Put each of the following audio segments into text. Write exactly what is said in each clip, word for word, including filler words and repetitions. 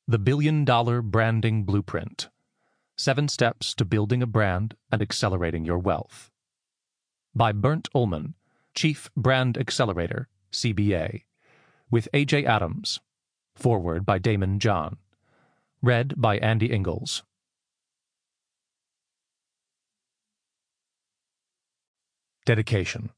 The Billion Dollar Branding Blueprint. Seven Steps to Building a Brand and Accelerating Your Wealth. By Bernd Ullman, Chief Brand Accelerator, C B A. With A J Adams. Foreword by Daymond John. Read by Andy Ingalls. Dedication.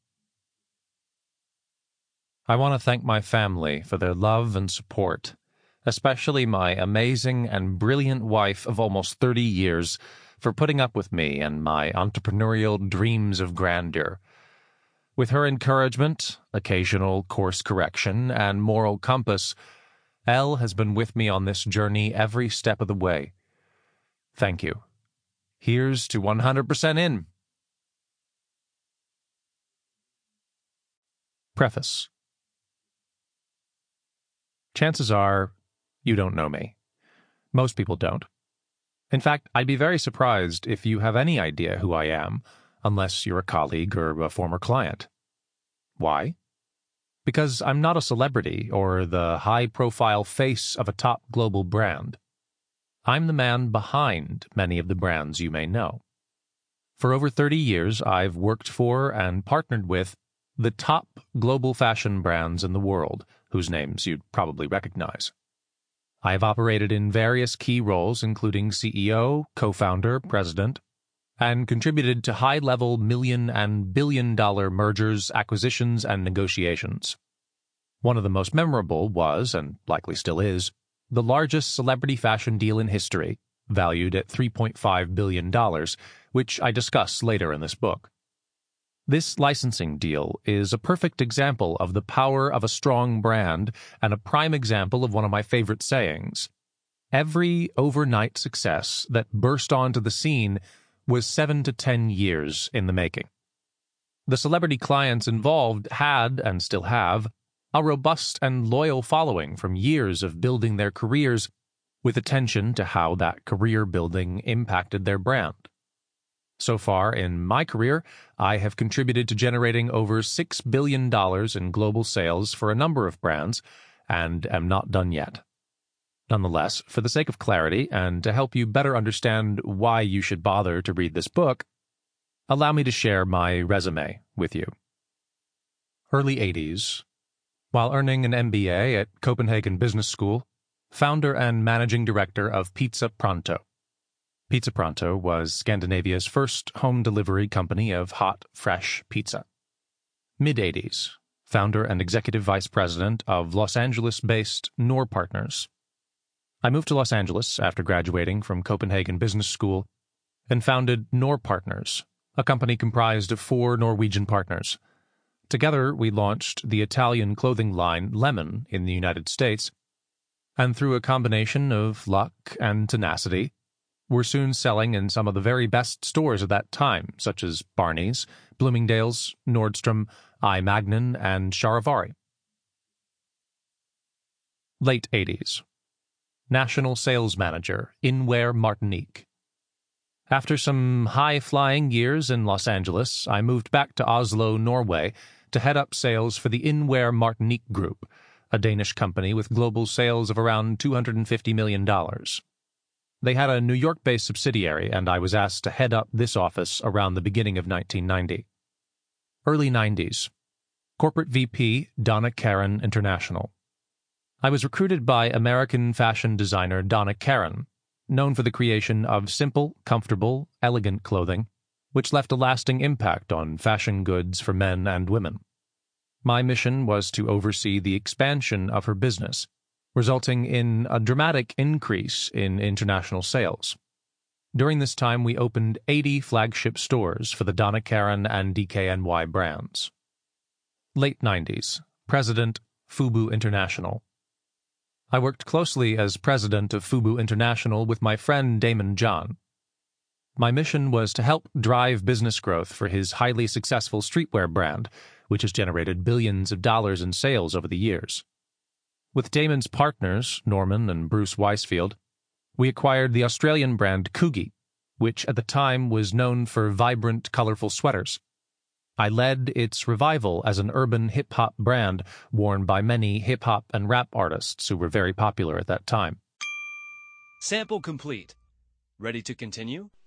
I want to thank my family for their love and support, especially my amazing and brilliant wife of almost thirty years for putting up with me and my entrepreneurial dreams of grandeur. With her encouragement, occasional course correction, and moral compass, Elle has been with me on this journey every step of the way. Thank you. Here's to one hundred percent in. Preface. Chances are, you don't know me. Most people don't. In fact, I'd be very surprised if you have any idea who I am, unless you're a colleague or a former client. Why? Because I'm not a celebrity or the high-profile face of a top global brand. I'm the man behind many of the brands you may know. For over thirty years, I've worked for and partnered with the top global fashion brands in the world, whose names you'd probably recognize. I have operated in various key roles, including C E O, co-founder, president, and contributed to high-level million- and billion-dollar mergers, acquisitions, and negotiations. One of the most memorable was, and likely still is, the largest celebrity fashion deal in history, valued at three point five billion dollars, which I discuss later in this book. This licensing deal is a perfect example of the power of a strong brand and a prime example of one of my favorite sayings. Every overnight success that burst onto the scene was seven to ten years in the making. The celebrity clients involved had, and still have, a robust and loyal following from years of building their careers with attention to how that career building impacted their brand. So far in my career, I have contributed to generating over six billion dollars in global sales for a number of brands, and am not done yet. Nonetheless, for the sake of clarity, and to help you better understand why you should bother to read this book, allow me to share my resume with you. Early eighties. While earning an M B A at Copenhagen Business School, founder and managing director of Pizza Pronto. Pizza Pronto was Scandinavia's first home delivery company of hot, fresh pizza. Mid-eighties, founder and executive vice president of Los Angeles-based Knorr Partners. I moved to Los Angeles after graduating from Copenhagen Business School and founded Knorr Partners, a company comprised of four Norwegian partners. Together, we launched the Italian clothing line Lemon in the United States, and through a combination of luck and tenacity, were soon selling in some of the very best stores of that time, such as Barney's, Bloomingdale's, Nordstrom, I. Magnin, and Charivari. Late eighties. National Sales Manager, Inwear Martinique. After some high-flying years in Los Angeles, I moved back to Oslo, Norway, to head up sales for the Inwear Martinique Group, a Danish company with global sales of around two hundred fifty million dollars. They had a New York-based subsidiary, and I was asked to head up this office around the beginning of nineteen ninety. Early nineties. Corporate V P, Donna Karan International. I was recruited by American fashion designer Donna Karan, known for the creation of simple, comfortable, elegant clothing, which left a lasting impact on fashion goods for men and women. My mission was to oversee the expansion of her business, resulting in a dramatic increase in international sales. During this time, we opened eighty flagship stores for the Donna Karan and D K N Y brands. Late nineties. President, Fubu International. I worked closely as president of Fubu International with my friend Daymond John. My mission was to help drive business growth for his highly successful streetwear brand, which has generated billions of dollars in sales over the years. With Daymond's partners, Norman and Bruce Weisfield, we acquired the Australian brand Coogie, which at the time was known for vibrant, colorful sweaters. I led its revival as an urban hip-hop brand worn by many hip-hop and rap artists who were very popular at that time. Sample complete. Ready to continue?